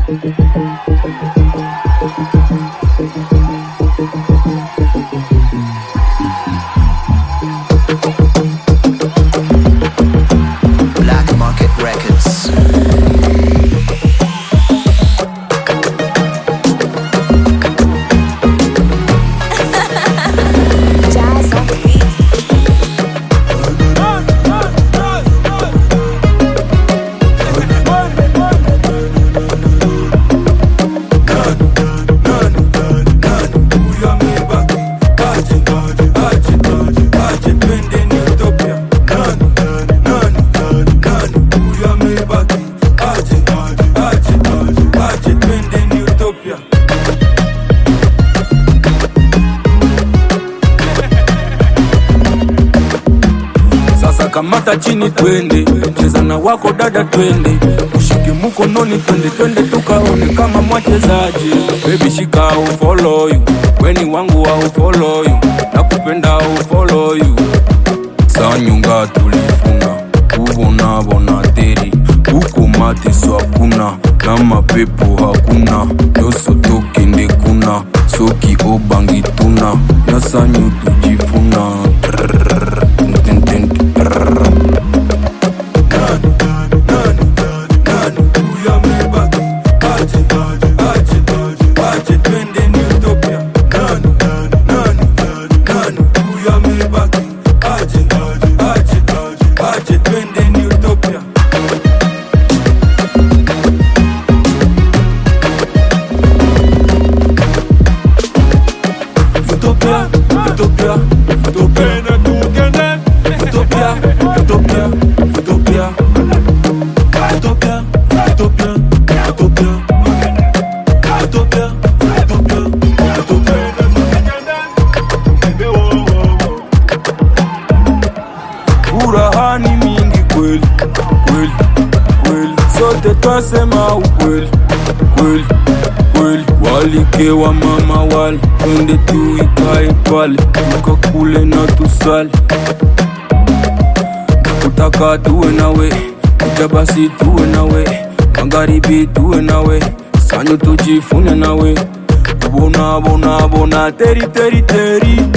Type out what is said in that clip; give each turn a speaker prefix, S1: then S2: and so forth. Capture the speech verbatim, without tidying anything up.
S1: Black Market Records.
S2: Kamata chini twende, cheza na wako dada twende, ushike mkononi twende twende tukaone kama mwachezaji. Baby shika au follow you, weni wangu au follow you, nakupenda au follow you. Sanyunga tulifuna, ubona bona teri, uko mate so hakuna, na mapepo hakuna, yoso toke ndekuna, soki obangi tuna, na sanyu tujifuna. Utopia, utopia, utopia, utopia, utopia, utopia, utopia, utopia, utopia, utopia, urahani mingi kweli, kweli, kweli, sote twasema ukweli, kweli, kweli, walike wa mama wali, twende tuikae pale, tukakule na tusali. Kutaka tuwe nawe, kuja basi tuwe nawe, magharibi tuwe nawe, sanyo tujifune nawe, bona bona bona teri teri teri.